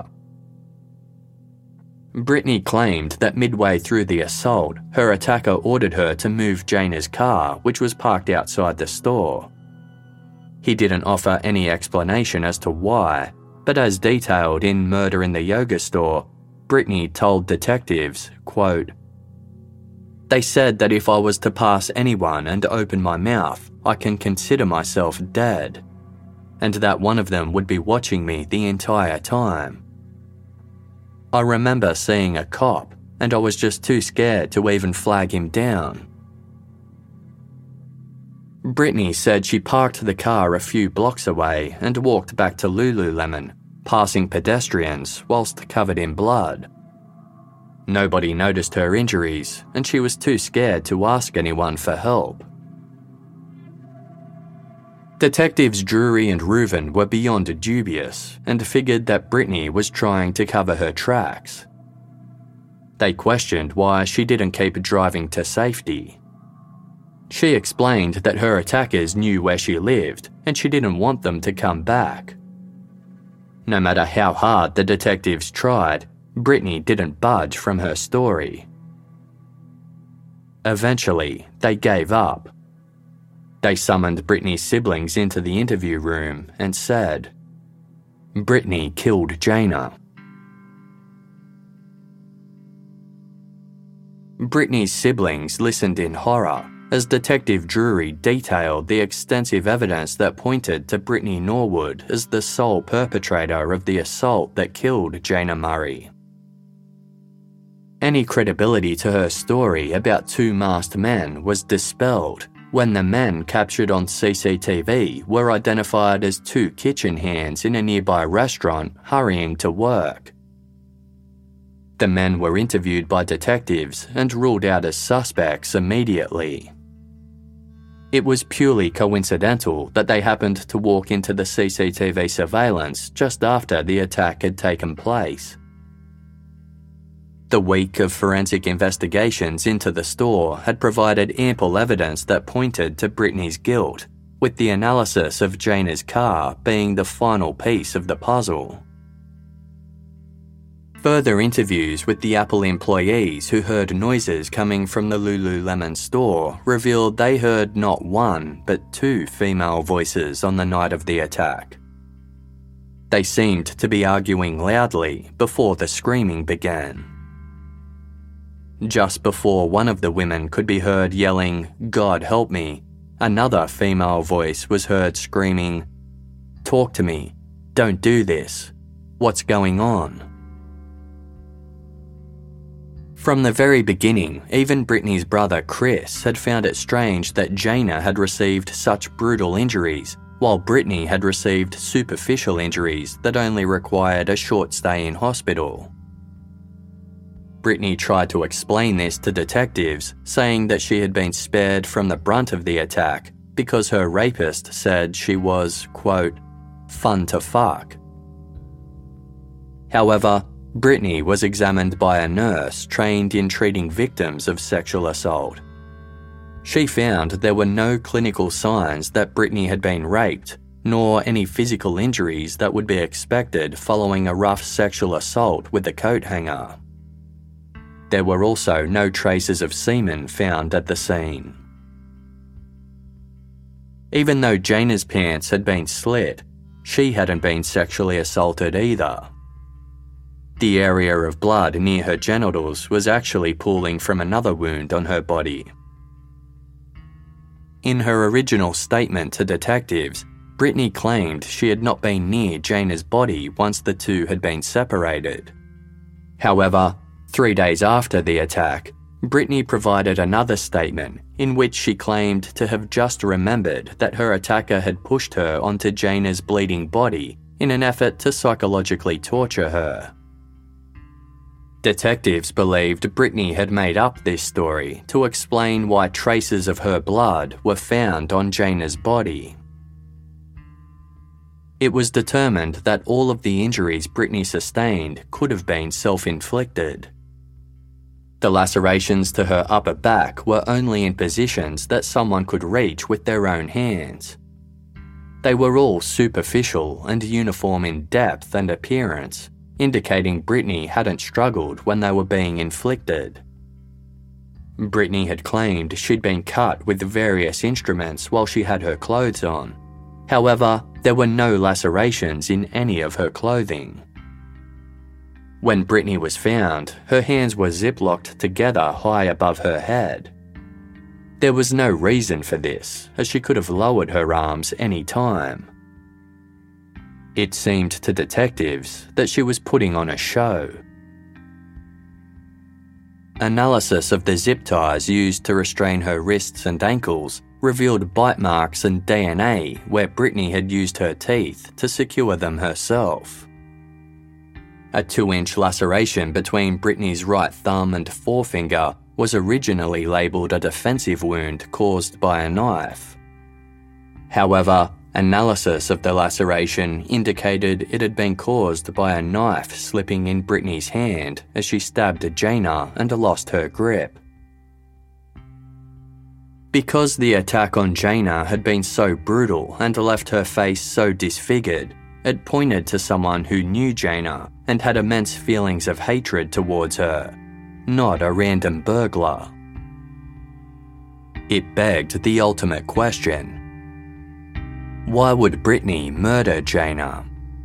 Brittany claimed that midway through the assault, her attacker ordered her to move Jayna's car, which was parked outside the store. He didn't offer any explanation as to why, but as detailed in Murder in the Yoga Store, Brittany told detectives, quote, "They said that if I was to pass anyone and open my mouth, I can consider myself dead, and that one of them would be watching me the entire time. I remember seeing a cop, and I was just too scared to even flag him down." Brittany said she parked the car a few blocks away and walked back to Lululemon, passing pedestrians whilst covered in blood. Nobody noticed her injuries, and she was too scared to ask anyone for help. Detectives Drury and Reuven were beyond dubious and figured that Brittany was trying to cover her tracks. They questioned why she didn't keep driving to safety. She explained that her attackers knew where she lived and she didn't want them to come back. No matter how hard the detectives tried, Brittany didn't budge from her story. Eventually, they gave up. They summoned Brittany's siblings into the interview room and said, "Brittany killed Jayna." Brittany's siblings listened in horror as Detective Drury detailed the extensive evidence that pointed to Brittany Norwood as the sole perpetrator of the assault that killed Jayna Murray. Any credibility to her story about two masked men was dispelled when the men captured on C C T V were identified as two kitchen hands in a nearby restaurant hurrying to work. The men were interviewed by detectives and ruled out as suspects immediately. It was purely coincidental that they happened to walk into the C C T V surveillance just after the attack had taken place. The week of forensic investigations into the store had provided ample evidence that pointed to Brittany's guilt, with the analysis of Jayna's car being the final piece of the puzzle. Further interviews with the Apple employees who heard noises coming from the Lululemon store revealed they heard not one but two female voices on the night of the attack. They seemed to be arguing loudly before the screaming began. Just before one of the women could be heard yelling, "God help me," another female voice was heard screaming, "Talk to me. Don't do this. What's going on?" From the very beginning, even Brittany's brother Chris had found it strange that Jayna had received such brutal injuries, while Brittany had received superficial injuries that only required a short stay in hospital. Brittany tried to explain this to detectives, saying that she had been spared from the brunt of the attack because her rapist said she was, quote, "fun to fuck." However, Brittany was examined by a nurse trained in treating victims of sexual assault. She found there were no clinical signs that Brittany had been raped, nor any physical injuries that would be expected following a rough sexual assault with a coat hanger. There were also no traces of semen found at the scene. Even though Jayna's pants had been slit, she hadn't been sexually assaulted either. The area of blood near her genitals was actually pooling from another wound on her body. In her original statement to detectives, Brittany claimed she had not been near Jayna's body once the two had been separated. However, three days after the attack, Brittany provided another statement in which she claimed to have just remembered that her attacker had pushed her onto Jayna's bleeding body in an effort to psychologically torture her. Detectives believed Brittany had made up this story to explain why traces of her blood were found on Jayna's body. It was determined that all of the injuries Brittany sustained could have been self-inflicted. The lacerations to her upper back were only in positions that someone could reach with their own hands. They were all superficial and uniform in depth and appearance, indicating Britney hadn't struggled when they were being inflicted. Britney had claimed she'd been cut with various instruments while she had her clothes on. However, there were no lacerations in any of her clothing. When Britney was found, her hands were zip-locked together high above her head. There was no reason for this, as she could have lowered her arms any time. It seemed to detectives that she was putting on a show. Analysis of the zip ties used to restrain her wrists and ankles revealed bite marks and D N A where Britney had used her teeth to secure them herself. A two-inch laceration between Britney's right thumb and forefinger was originally labelled a defensive wound caused by a knife. However, analysis of the laceration indicated it had been caused by a knife slipping in Britney's hand as she stabbed Jayna and lost her grip. Because the attack on Jayna had been so brutal and left her face so disfigured, it pointed to someone who knew Jayna and had immense feelings of hatred towards her, not a random burglar. It begged the ultimate question. Why would Britney murder Jayna?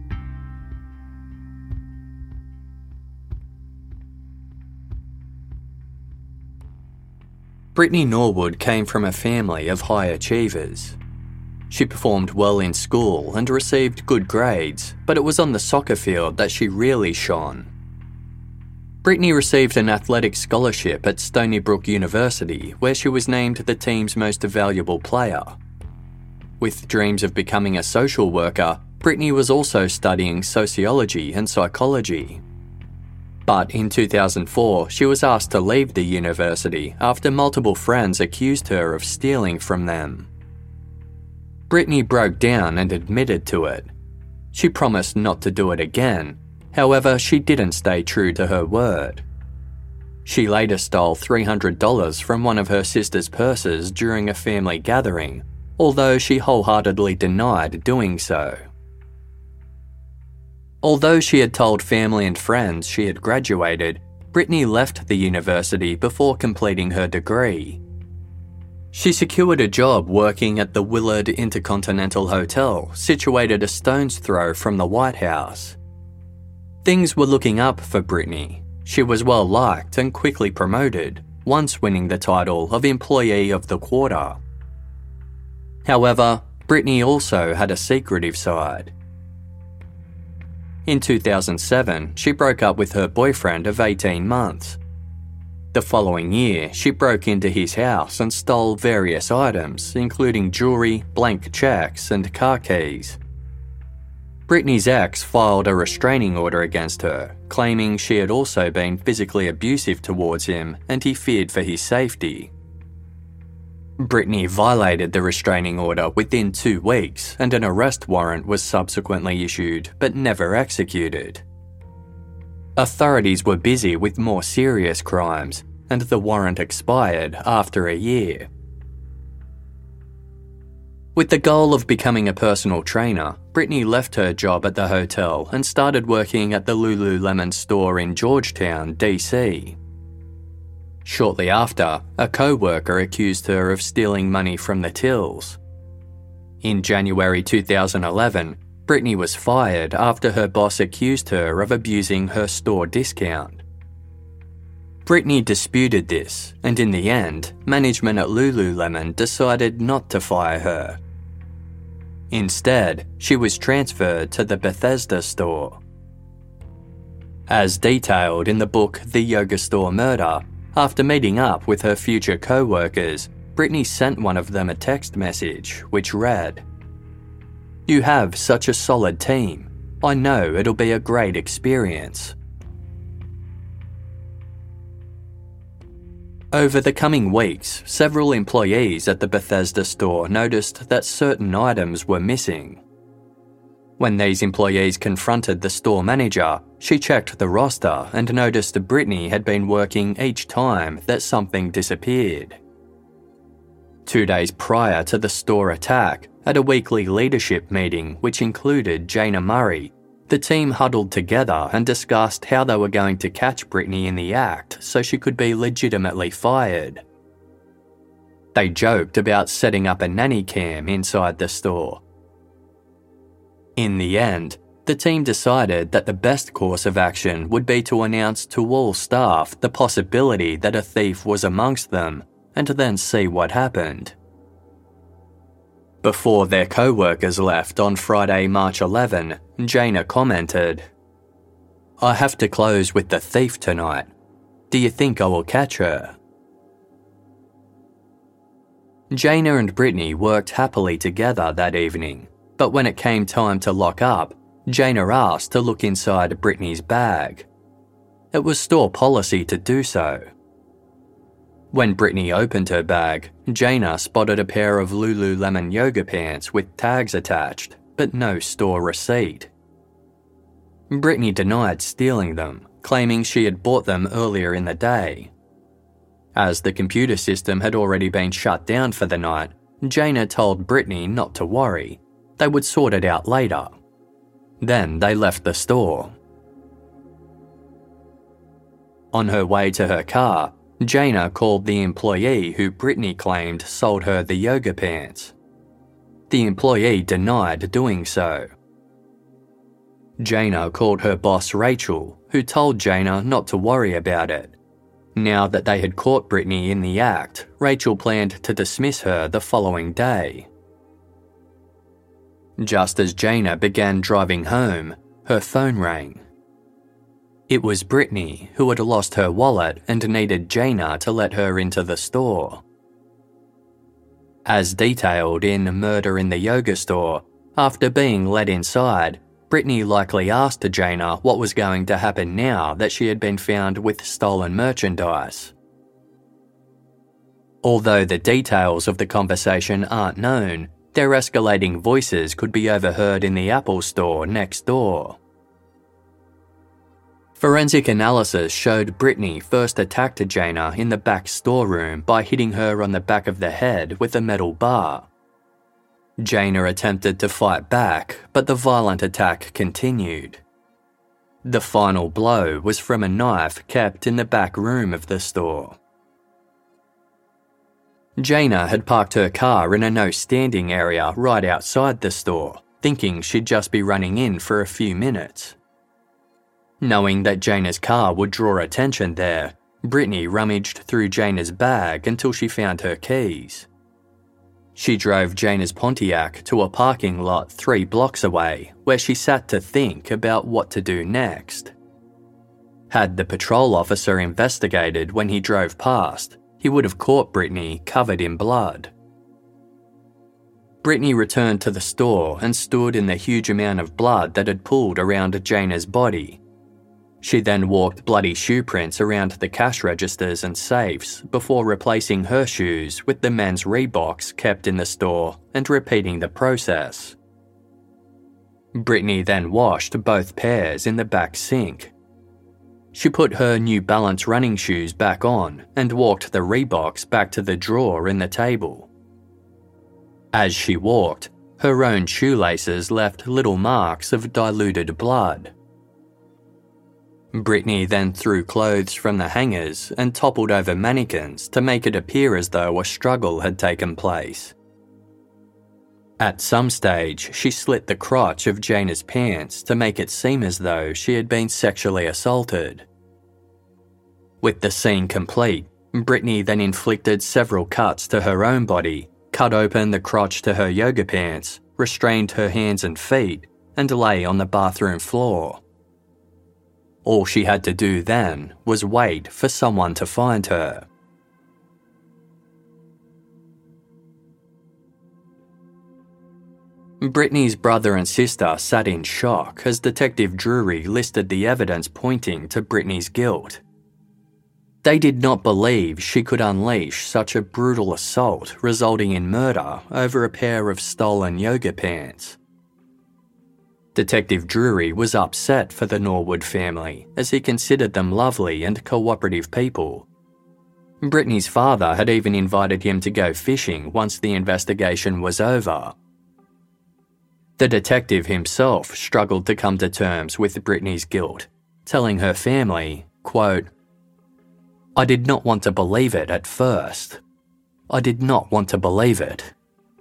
Britney Norwood came from a family of high achievers. She performed well in school and received good grades, but it was on the soccer field that she really shone. Britney received an athletic scholarship at Stony Brook University, where she was named the team's most valuable player. With dreams of becoming a social worker, Britney was also studying sociology and psychology. But in two thousand four, she was asked to leave the university after multiple friends accused her of stealing from them. Britney broke down and admitted to it. She promised not to do it again. However, she didn't stay true to her word. She later stole three hundred dollars from one of her sister's purses during a family gathering, although she wholeheartedly denied doing so. Although she had told family and friends she had graduated, Britney left the university before completing her degree. She secured a job working at the Willard Intercontinental Hotel, situated a stone's throw from the White House. Things were looking up for Britney. She was well liked and quickly promoted, once winning the title of Employee of the Quarter. However, Britney also had a secretive side. In two thousand seven, she broke up with her boyfriend of eighteen months. The following year, she broke into his house and stole various items, including jewelry, blank checks, and car keys. Britney's ex filed a restraining order against her, claiming she had also been physically abusive towards him and he feared for his safety. Britney violated the restraining order within two weeks and an arrest warrant was subsequently issued but never executed. Authorities were busy with more serious crimes and the warrant expired after a year. With the goal of becoming a personal trainer, Britney left her job at the hotel and started working at the Lululemon store in Georgetown, D C. Shortly after, a co-worker accused her of stealing money from the tills. In January two thousand eleven, Britney was fired after her boss accused her of abusing her store discount. Britney disputed this, and in the end, management at Lululemon decided not to fire her. Instead, she was transferred to the Bethesda store. As detailed in the book The Yoga Store Murder, after meeting up with her future co-workers, Britney sent one of them a text message which read, "You have such a solid team. I know it'll be a great experience." Over the coming weeks, several employees at the Bethesda store noticed that certain items were missing. When these employees confronted the store manager, she checked the roster and noticed Britney had been working each time that something disappeared. Two days prior to the store attack, at a weekly leadership meeting which included Jayna Murray, the team huddled together and discussed how they were going to catch Britney in the act so she could be legitimately fired. They joked about setting up a nanny cam inside the store. In the end, the team decided that the best course of action would be to announce to all staff the possibility that a thief was amongst them and then see what happened. Before their co-workers left on Friday, March eleventh, Jayna commented, "I have to close with the thief tonight. Do you think I will catch her?" Jayna and Britney worked happily together that evening, but when it came time to lock up, Jayna asked to look inside Britney's bag. It was store policy to do so. When Britney opened her bag, Jayna spotted a pair of Lululemon yoga pants with tags attached, but no store receipt. Britney denied stealing them, claiming she had bought them earlier in the day. As the computer system had already been shut down for the night, Jayna told Britney not to worry. They would sort it out later. Then they left the store. On her way to her car, Jayna called the employee who Britney claimed sold her the yoga pants. The employee denied doing so. Jayna called her boss Rachel, who told Jayna not to worry about it. Now that they had caught Britney in the act, Rachel planned to dismiss her the following day. Just as Jayna began driving home, her phone rang. It was Britney, who had lost her wallet and needed Jayna to let her into the store. As detailed in Murder in the Yoga Store, after being let inside, Britney likely asked Jayna what was going to happen now that she had been found with stolen merchandise. Although the details of the conversation aren't known, their escalating voices could be overheard in the Apple store next door. Forensic analysis showed Britney first attacked Jayna in the back storeroom by hitting her on the back of the head with a metal bar. Jayna attempted to fight back, but the violent attack continued. The final blow was from a knife kept in the back room of the store. Jayna had parked her car in a no-standing area right outside the store, thinking she'd just be running in for a few minutes. Knowing that Jayna's car would draw attention there, Britney rummaged through Jayna's bag until she found her keys. She drove Jayna's Pontiac to a parking lot three blocks away, where she sat to think about what to do next. Had the patrol officer investigated when he drove past, he would have caught Britney covered in blood. Britney returned to the store and stood in the huge amount of blood that had pooled around Jayna's body. She then walked bloody shoe prints around the cash registers and safes before replacing her shoes with the men's Reeboks kept in the store and repeating the process. Britney then washed both pairs in the back sink. She put her New Balance running shoes back on and walked the Reeboks back to the drawer in the table. As she walked, her own shoelaces left little marks of diluted blood. Britney then threw clothes from the hangers and toppled over mannequins to make it appear as though a struggle had taken place. At some stage, she slit the crotch of Jayna's pants to make it seem as though she had been sexually assaulted. With the scene complete, Britney then inflicted several cuts to her own body, cut open the crotch to her yoga pants, restrained her hands and feet, and lay on the bathroom floor. All she had to do then was wait for someone to find her. Britney's brother and sister sat in shock as Detective Drury listed the evidence pointing to Britney's guilt. They did not believe she could unleash such a brutal assault resulting in murder over a pair of stolen yoga pants. Detective Drury was upset for the Norwood family as he considered them lovely and cooperative people. Brittany's father had even invited him to go fishing once the investigation was over. The detective himself struggled to come to terms with Brittany's guilt, telling her family, quote, "I did not want to believe it at first. I did not want to believe it."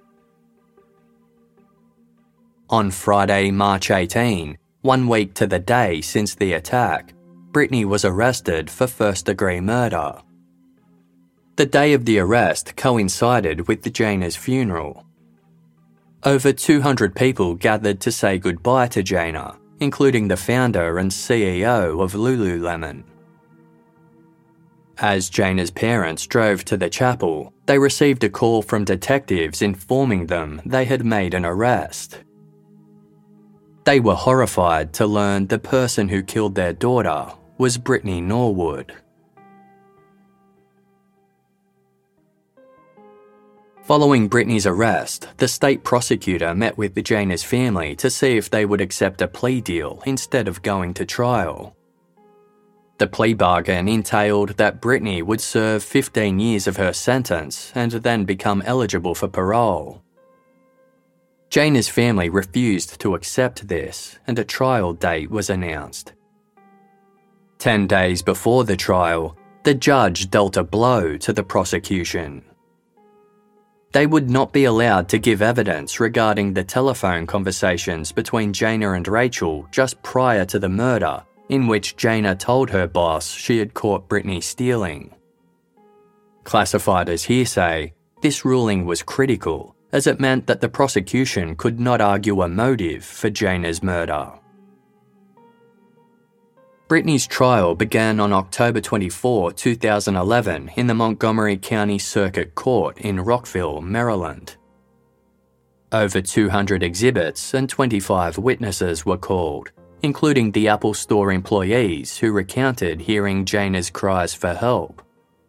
On Friday, March eighteenth, one week to the day since the attack, Brittany was arrested for first-degree murder. The day of the arrest coincided with the Janers' funeral. Over two hundred people gathered to say goodbye to Jayner, including the founder and C E O of Lululemon. As Jayner's parents drove to the chapel, they received a call from detectives informing them they had made an arrest. They were horrified to learn the person who killed their daughter was Brittany Norwood. Following Brittany's arrest, the state prosecutor met with the Janers' family to see if they would accept a plea deal instead of going to trial. The plea bargain entailed that Brittany would serve fifteen years of her sentence and then become eligible for parole. Janers' family refused to accept this, and a trial date was announced. Ten days before the trial, the judge dealt a blow to the prosecution. They would not be allowed to give evidence regarding the telephone conversations between Jayner and Rachel just prior to the murder, in which Jayner told her boss she had caught Brittany stealing. Classified as hearsay, this ruling was critical, as it meant that the prosecution could not argue a motive for Jayner's murder. Brittany's trial began on October twenty-fourth, two thousand eleven in the Montgomery County Circuit Court in Rockville, Maryland. Over two hundred exhibits and twenty-five witnesses were called, including the Apple Store employees who recounted hearing Jayner's cries for help.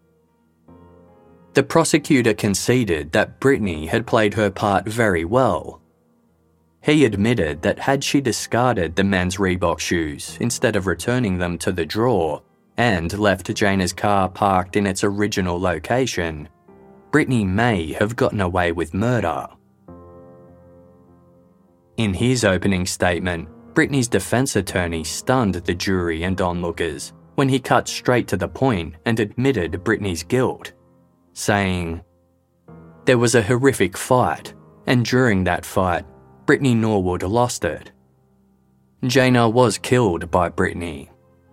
The prosecutor conceded that Brittany had played her part very well. He admitted that had she discarded the men's Reebok shoes instead of returning them to the drawer and left Jayner's car parked in its original location, Brittany may have gotten away with murder. In his opening statement, Brittany's defense attorney stunned the jury and onlookers when he cut straight to the point and admitted Brittany's guilt, saying, "There was a horrific fight, and during that fight, Brittany Norwood lost it. Jayner was killed by Brittany.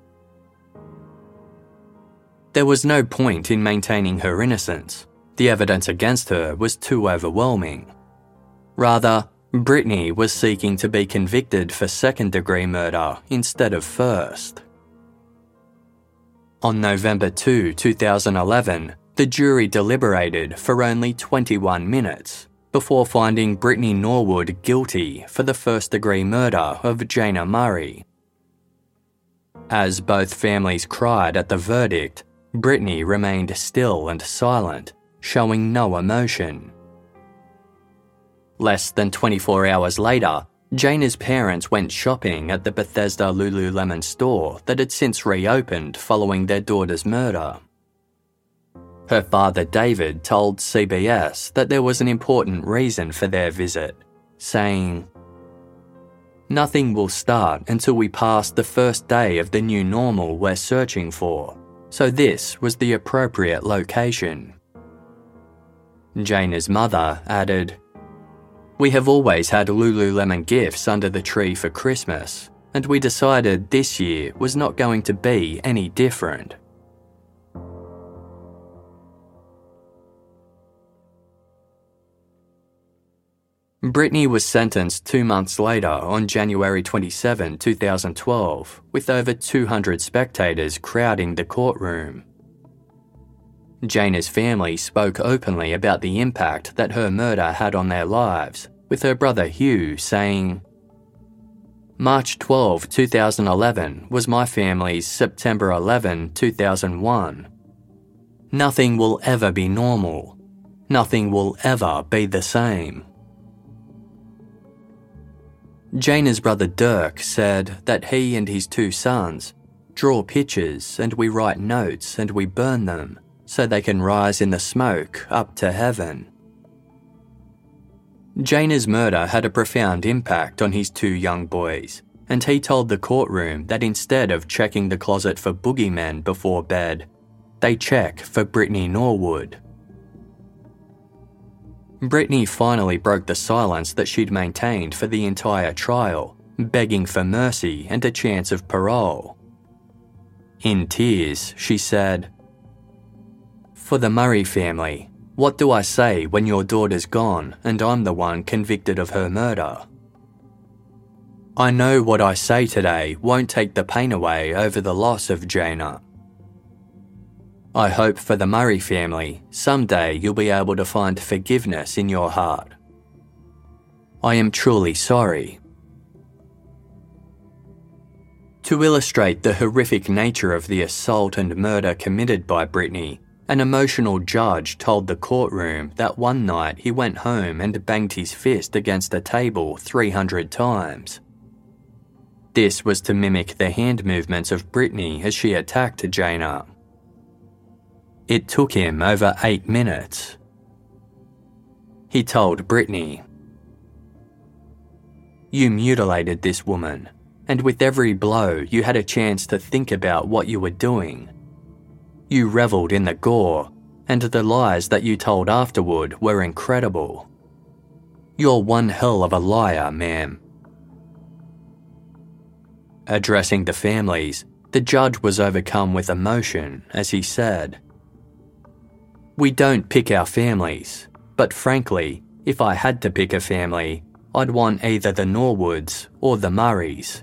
There was no point in maintaining her innocence. The evidence against her was too overwhelming. Rather, Brittany was seeking to be convicted for second-degree murder instead of first." On November second, two thousand eleven, the jury deliberated for only twenty-one minutes before finding Brittany Norwood guilty for the first-degree murder of Jayner Murray. As both families cried at the verdict, Brittany remained still and silent, showing no emotion. Less than twenty-four hours later, Jayner's parents went shopping at the Bethesda Lululemon store that had since reopened following their daughter's murder. Her father David told C B S that there was an important reason for their visit, saying, "Nothing will start until we pass the first day of the new normal we're searching for, so this was the appropriate location." Jayner's mother added, "We have always had Lululemon gifts under the tree for Christmas, and we decided this year was not going to be any different." Brittany was sentenced two months later on January twenty-seventh, two thousand twelve, with over two hundred spectators crowding the courtroom. Jayner's family spoke openly about the impact that her murder had on their lives, with her brother Hugh saying, "March twelfth, two thousand eleven was my family's September eleventh, two thousand one. Nothing will ever be normal. Nothing will ever be the same." Jayner's brother Dirk said that he and his two sons draw pictures and we write notes and we burn them so they can rise in the smoke up to heaven. Jaina's murder had a profound impact on his two young boys, and he told the courtroom that instead of checking the closet for boogeymen before bed, they check for Brittany Norwood. Brittany finally broke the silence that she'd maintained for the entire trial, begging for mercy and a chance of parole. In tears, she said, "For the Murray family, what do I say when your daughter's gone and I'm the one convicted of her murder? I know what I say today won't take the pain away over the loss of Jaina. I hope for the Murray family, someday you'll be able to find forgiveness in your heart. I am truly sorry." To illustrate the horrific nature of the assault and murder committed by Brittany, an emotional judge told the courtroom that one night he went home and banged his fist against a table three hundred times. This was to mimic the hand movements of Brittany as she attacked Jaina. It took him over eight minutes. He told Brittany, "You mutilated this woman, and with every blow you had a chance to think about what you were doing. You revelled in the gore, and the lies that you told afterward were incredible. You're one hell of a liar, ma'am." Addressing the families, the judge was overcome with emotion as he said, "We don't pick our families, but frankly, if I had to pick a family, I'd want either the Norwoods or the Murrays."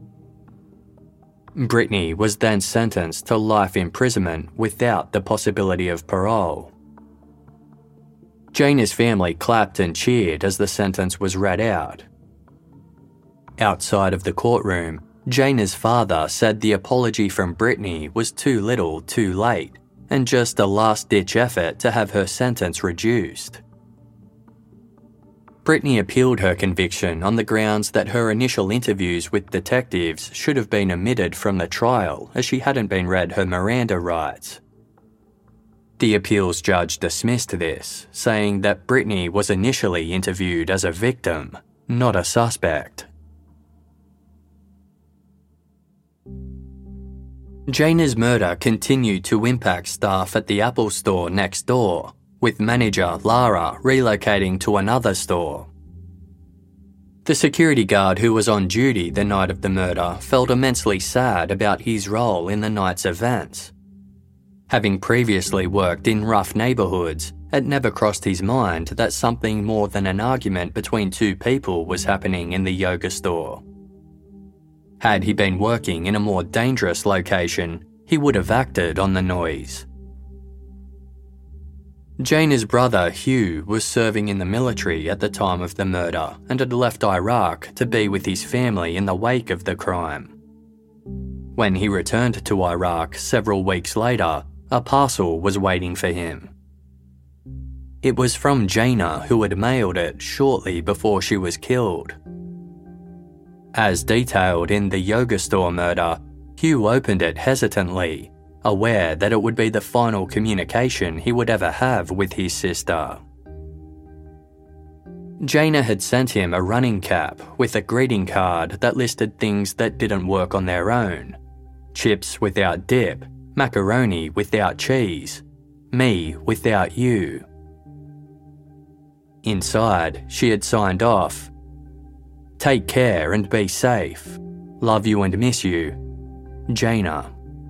Brittany was then sentenced to life imprisonment without the possibility of parole. Jaina's family clapped and cheered as the sentence was read out. Outside of the courtroom, Jaina's father said the apology from Brittany was too little too late and just a last-ditch effort to have her sentence reduced. Brittany appealed her conviction on the grounds that her initial interviews with detectives should have been omitted from the trial as she hadn't been read her Miranda rights. The appeals judge dismissed this, saying that Brittany was initially interviewed as a victim, not a suspect. Jaina's murder continued to impact staff at the Apple store next door, with manager Lara relocating to another store. The security guard who was on duty the night of the murder felt immensely sad about his role in the night's events. Having previously worked in rough neighbourhoods, it never crossed his mind that something more than an argument between two people was happening in the yoga store. Had he been working in a more dangerous location, he would have acted on the noise. Jaina's brother Hugh was serving in the military at the time of the murder and had left Iraq to be with his family in the wake of the crime. When he returned to Iraq several weeks later, a parcel was waiting for him. It was from Jaina, who had mailed it shortly before she was killed. As detailed in the yoga store murder, Hugh opened it hesitantly, aware that it would be the final communication he would ever have with his sister. Jaina had sent him a running cap with a greeting card that listed things that didn't work on their own: chips without dip, macaroni without cheese, me without you. Inside, she had signed off, "Take care and be safe. Love you and miss you. Jaina."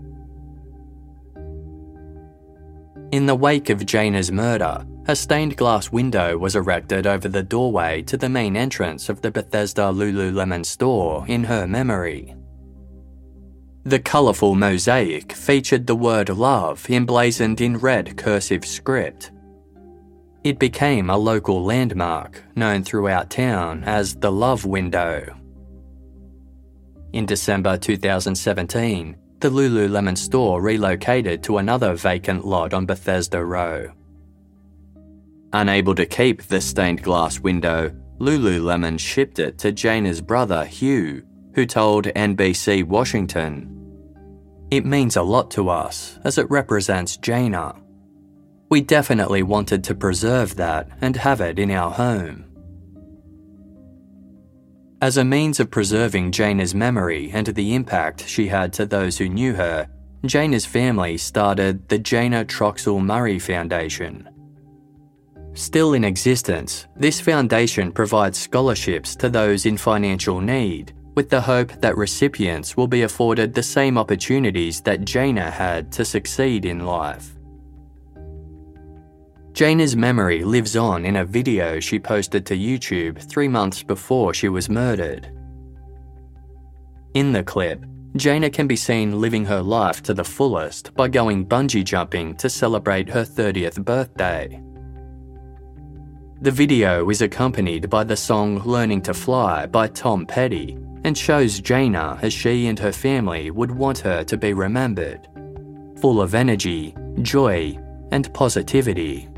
In the wake of Jaina's murder, a stained glass window was erected over the doorway to the main entrance of the Bethesda Lululemon store in her memory. The colourful mosaic featured the word love emblazoned in red cursive script. It became a local landmark known throughout town as the Love Window. In December two thousand seventeen, the Lululemon store relocated to another vacant lot on Bethesda Row. Unable to keep the stained glass window, Lululemon shipped it to Jaina's brother Hugh, who told N B C Washington, "It means a lot to us as it represents Jaina. We definitely wanted to preserve that and have it in our home. As a means of preserving Jaina's memory and the impact she had to those who knew her, Jaina's family started the Jaina Troxell Murray Foundation. Still in existence, this foundation provides scholarships to those in financial need, with the hope that recipients will be afforded the same opportunities that Jaina had to succeed in life. Jaina's memory lives on in a video she posted to YouTube three months before she was murdered. In the clip, Jaina can be seen living her life to the fullest by going bungee jumping to celebrate her thirtieth birthday. The video is accompanied by the song Learning to Fly by Tom Petty and shows Jaina as she and her family would want her to be remembered, full of energy, joy, and positivity.